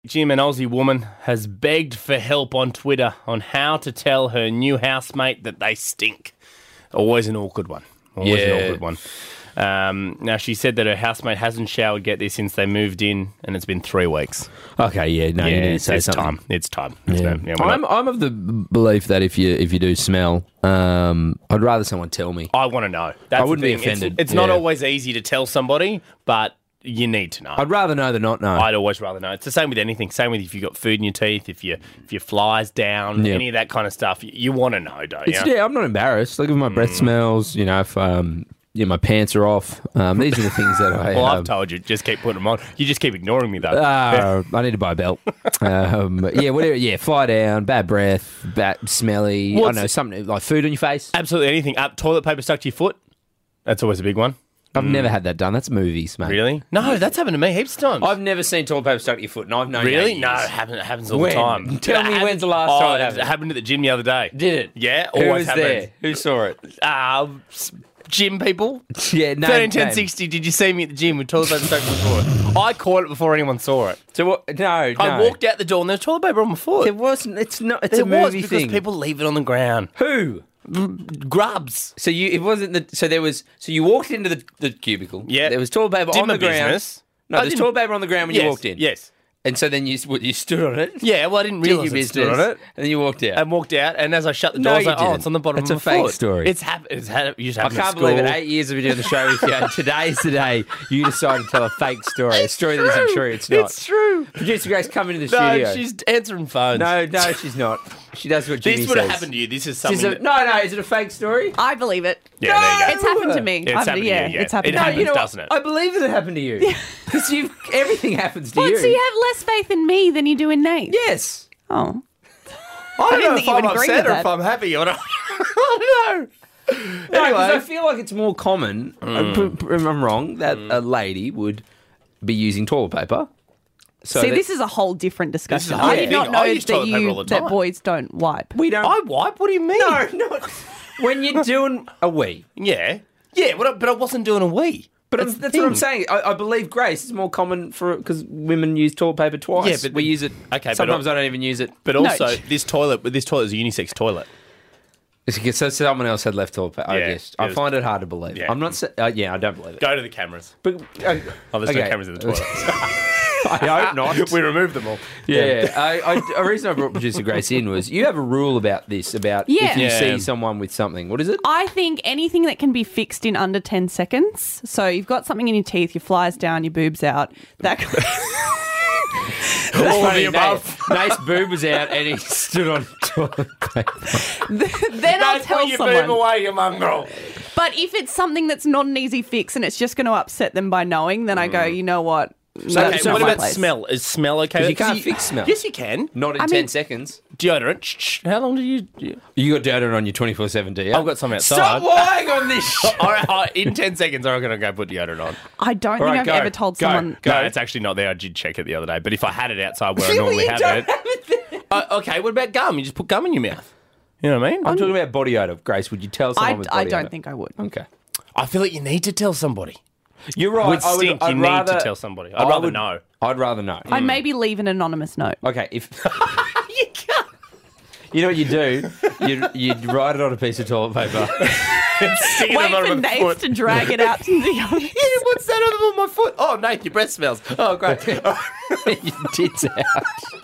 Jim, an Aussie woman, has begged for help on Twitter on how to tell her new housemate that they stink. Always an awkward one. Always an awkward one. Now, she said that her housemate hasn't showered, get this, since they moved in, and it's been 3 weeks. Okay, you need to say something. It's time. I'm of the belief that if you do smell, I'd rather someone tell me. I want to know. That's I wouldn't the be thing. offended. It's not always easy to tell somebody, but you need to know. I'd rather know than not know. I'd always rather know. It's the same with anything. Same with if you've got food in your teeth, if your flies down, any of that kind of stuff. You want to know, don't you? Yeah, I'm not embarrassed. Like if my breath smells, if my pants are off. These are the things that I. Well, I've told you, just keep putting them on. You just keep ignoring me, though. I need to buy a belt. Whatever. Yeah, fly down, bad breath, bad smelly. I know something like food on your face. Absolutely anything. Toilet paper stuck to your foot. That's always a big one. I've never had that done. That's movies, mate. Really? No, that's happened to me heaps of times. I've never seen toilet paper stuck to your foot, and I've known. Really? No, it happens all the time. Tell me when's the last time it happened? It happened at the gym the other day. Did it? Yeah, Who always was happens. there? Who saw it? Gym people. Yeah, no. 13, 10, 60. Did you see me at the gym with toilet paper stuck to my foot? I caught it before anyone saw it. So what? No. I walked out the door and there was toilet paper on my foot. It wasn't. It's not. It's It a movie was because thing. people leave it on the ground. Who? Grubs. So it wasn't the. So there was. So you walked into the cubicle. Yeah. There was toilet paper Did on my the ground. business. No, I there's didn't- toilet paper on the ground when you walked in. Yes. And so then you stood on it. Yeah, well, I didn't Did realise your it stood business, on it. and then you walked out. And walked out, and as I shut the No, door, I was you like, didn't. it's on the bottom It's of a my fake foot. story. It's you just I happened can't at believe it. school. 8 years of doing the show with you. And today's the day you decided to tell a fake story. A story that isn't true. It's not. It's true. Producer Grace, come into the No, studio. she's answering phones. No, she's not. She does what Jimmy This says. would have happened to you. This is something. No, is it a fake story? I believe it. Yeah, there you go. It's happened to me. It's happened to you, yeah. It's happened It to me. happens, what? doesn't it? I believe that it happened to you. Because everything happens to What? you. So you have less faith in me than you do in Nate? Yes. Oh. I don't didn't know think if you I'm would agree upset with or if that. I'm happy. I don't know. No, 'cause I Anyway, feel like it's more common, if I'm wrong, that a lady would be using toilet paper. So See, that this is a whole different discussion. a whole I did not thing. know I use toilet paper all the that time. boys don't wipe. we don't. I wipe. What do you mean? No, not when you're doing a wee. Yeah. Yeah, but I wasn't doing a wee. But That's that's the what I'm thing. saying. I believe, Grace, it's more common because women use toilet paper twice. Yeah, but- we use it. Okay, but sometimes I don't even use it. But No. also, this toilet is a unisex toilet. So someone else had left toilet paper. I Yeah, guess. I it was- find it hard to believe. Yeah. I'm not. I don't believe it. Go to the cameras. But, Oh, there's no cameras in the toilet. I hope not. We removed them all. Yeah. A reason I brought producer Grace in was you have a rule about this, about Yeah. if you Yeah. see someone with something. What is it? I think anything that can be fixed in under 10 seconds. So you've got something in your teeth, your flies down, your boobs out. That All of the above. Nate's boob was out and he stood on toilet paper. then I'll Don't tell put your boob someone. away, you mongrel. But if it's something that's not an easy fix and it's just going to upset them by knowing, then I go, you know what? Okay, That's so not what my about place. smell? Is smell okay? 'Cause you can't fix smell. Yes, you can. Not in I 10 mean- seconds. Deodorant. Shh. How long do you... You got deodorant on your 24/7, do you? I've got some outside. Stop lying on this shit. All right, in 10 seconds, I'm going to go put deodorant on. I don't All think right, I've go, ever told go. someone. No, it's actually not there. I did check it the other day. But if I had it outside where I Well, normally you have don't it... have it there. Okay, what about gum? You just put gum in your mouth. You know what I mean? I'm talking about body odor. Grace, would you tell someone with body I odor? don't think I would. Okay. I feel like you need to tell somebody. You're right. With stink, you need to tell somebody. I'd rather know. I'd rather know. I'd maybe leave an anonymous note. Okay, if You can't. you know what you do, you'd write it on a piece of toilet paper. Stick it Wait on for my Nate foot. to drag it out to the other. Yeah, what's that on my foot? Oh, Nate, your breath smells. Oh, great. Your tits out.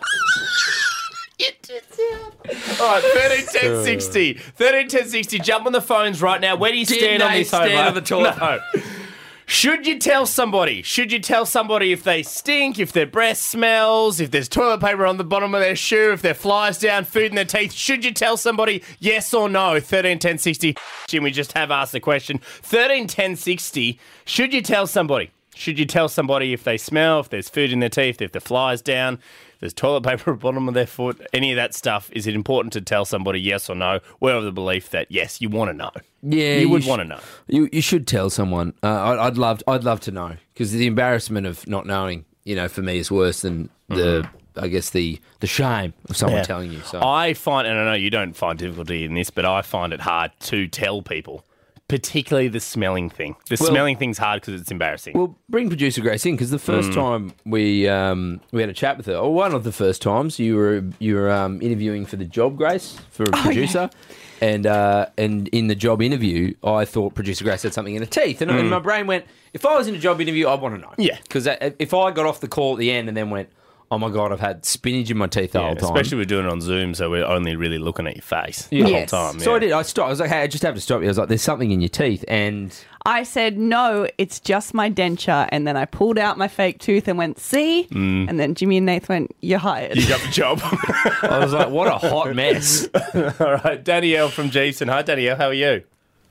All right, 13 10 60. 13 10 60. Jump on the phones right now. Where do you stand on Nate this, stand Homer? on the toilet? No. Should you tell somebody? Should you tell somebody if they stink, if their breath smells, if there's toilet paper on the bottom of their shoe, if there flies down, food in their teeth? Should you tell somebody yes or no? 13 10 60. Jim, we just have asked the question. 13 10 60. Should you tell somebody? Should you tell somebody if they smell, if there's food in their teeth, if the flies down, if there's toilet paper at the bottom of their foot, any of that stuff? Is it important to tell somebody yes or no? We're of the belief that yes, you want to know. Yeah, You would want to know. You should tell someone. I'd love to know because the embarrassment of not knowing, for me, is worse than the shame of someone Yeah. telling you. So I find, and I know you don't find difficulty in this, but I find it hard to tell people, particularly the smelling thing. The smelling thing's hard because it's embarrassing. Well, bring producer Grace in because the first time we had a chat with her, or one of the first times you were interviewing for the job, Grace, for a producer, and in the job interview, I thought producer Grace had something in her teeth, and my brain went, if I was in a job interview, I'd want to know, because if I got off the call at the end and then went, oh my God, I've had spinach in my teeth the whole time. Especially we're doing it on Zoom, so we're only really looking at your face the whole time. Yeah. So I did. I stopped. I was like, hey, I just have to stop you. I was like, there's something in your teeth. And I said, no, it's just my denture. And then I pulled out my fake tooth and went, see? And then Jimmy and Nath went, you're hired. You got the job. I was like, what a hot mess. All right, Danielle from Geeson. Hi, Danielle. How are you?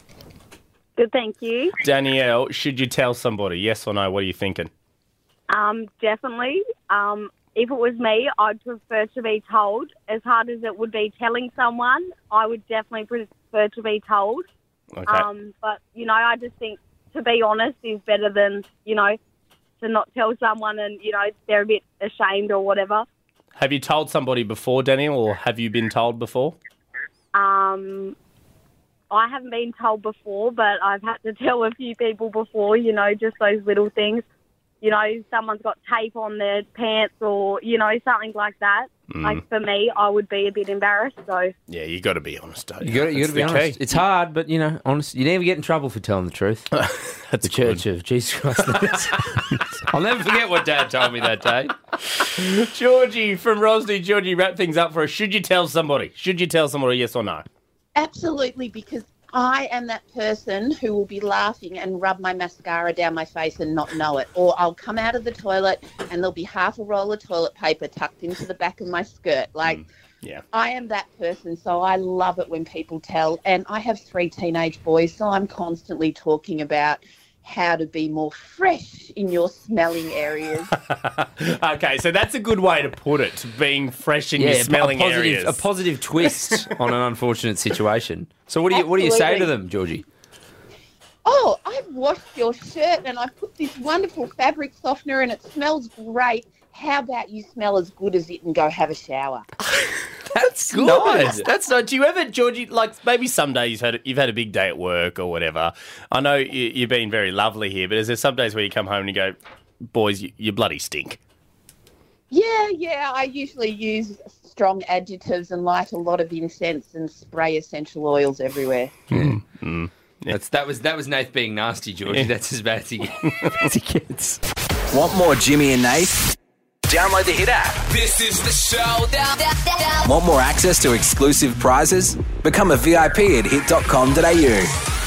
Good, thank you. Danielle, should you tell somebody? Yes or no? What are you thinking? Definitely. If it was me, I'd prefer to be told. As hard as it would be telling someone, I would definitely prefer to be told. Okay. But, I just think to be honest is better than, to not tell someone and, they're a bit ashamed or whatever. Have you told somebody before, Danielle, or have you been told before? I haven't been told before, but I've had to tell a few people before, just those little things. Someone's got tape on their pants or, something like that. Like, for me, I would be a bit embarrassed, so... Yeah, you got to be honest, don't you got to be honest. It's hard, but, honest. You never get in trouble for telling the truth. That's the Church of Jesus Christ. I'll never forget what Dad told me that day. Georgie from Rosny. Georgie, wrap things up for us. Should you tell somebody? Yes or no? Absolutely, because I am that person who will be laughing and rub my mascara down my face and not know it. Or I'll come out of the toilet and there'll be half a roll of toilet paper tucked into the back of my skirt. I am that person, so I love it when people tell. And I have 3 teenage boys, so I'm constantly talking about how to be more fresh in your smelling areas. Okay, so that's a good way to put it, being fresh in your smelling areas. A positive twist on an unfortunate situation. So what do you say to them, Georgie? Oh, I've washed your shirt and I've put this wonderful fabric softener and it smells great. How about you smell as good as it and go have a shower? That's good. Nice. That's nice. Do you ever, Georgie, maybe some days you've had a big day at work or whatever. I know you've been very lovely here, but is there some days where you come home and you go, boys, you bloody stink? Yeah. I usually use strong adjectives and light a lot of incense and spray essential oils everywhere. Yeah. That was Nath being nasty, Georgie. That's as bad as he gets. Want more Jimmy and Nath? Download the Hit app. This is the show. Want more access to exclusive prizes? Become a VIP at hit.com.au.